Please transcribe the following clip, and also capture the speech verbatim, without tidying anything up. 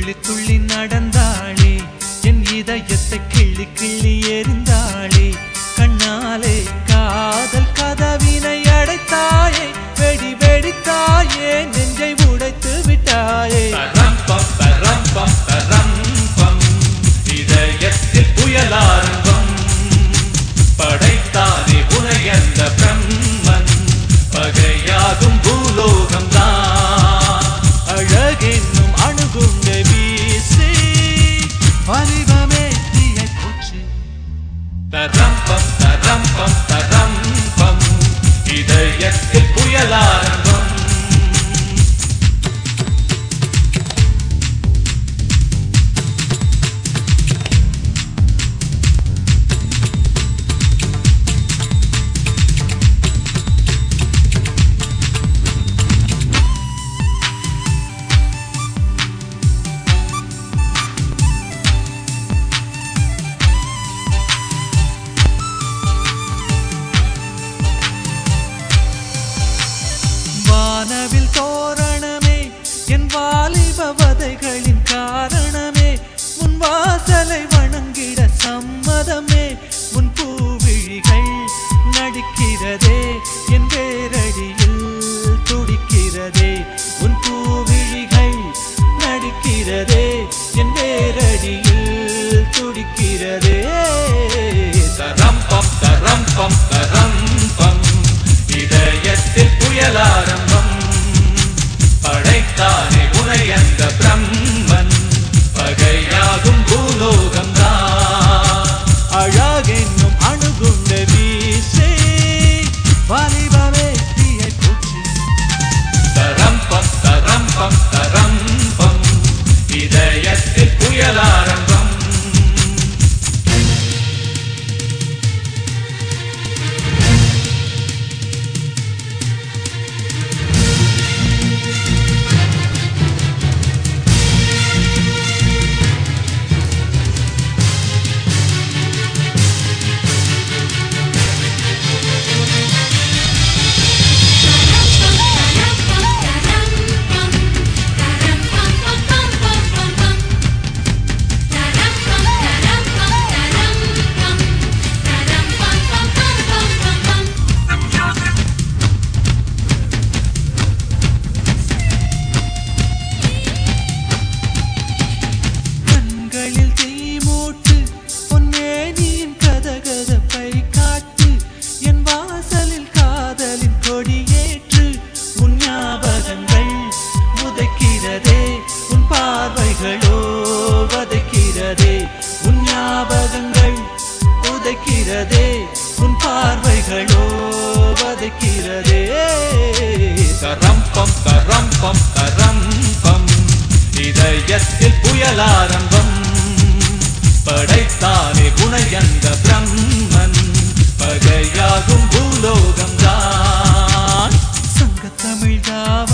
துள்ளி துள்ளி நடந்தாளே என் இதயத்தை கிள்ளி கிள்ளி எறிந்தாளே கண்ணாலே காதல் கதவினை அடைத்தாயே வெடி வெடித்தாயே நெஞ்சை உடைத்து விட்டாயே ரம்பம் ரம்பம் ரம்பம் இதயத்தில் புயலாரம்பம் படைத்தானே உனையந்த பிரம்மன் பகையாகும் பூலோகம் தான் அழகென்னும் அணுகுண்டை வீசி வலிவமே தீயை போச்சு ரம்பம் ரம்பம் ரம்பம் இதயத்தில் புயலாரம்பம் வானவில் தோரணமே என் வாலிப வதைகளின் காரணமே உன் வாசலை வணங்கிட சம்மதமே உன் பூவிழிகள் நடிக்கிறதே என் வேரடியில் துடிக்கிறதே உன் பூவிழிகள் நடிக்கிறதே என் வேரடியில் துடிக்கிறதே ரம்பம் ரம்பம் ரம்பம் இதயத்தில் புயலாரம்பம் படைத்தானே உனையந்த பிரம்மன் பகையாகும் பூலோகம் தான் அழகென்னும் அணுகுண்ட வீசே வாலிபமே தீயை பூச்சி ரம்பம் ரம்பம் ரம்பம் இதயத்தில் புயலாரம்பம் உதைக்கிறதே உன் பார்வைகளோ வதைக்கிறதே ரம்பம் ரம்பம் ரம்பம் இதயத்தில் புயலாரம்பம் படைத்தானே உனையந்த பிரம்மன் பகையாகும் பூலோகம் தான் சங்கத்தமிழ் தாவ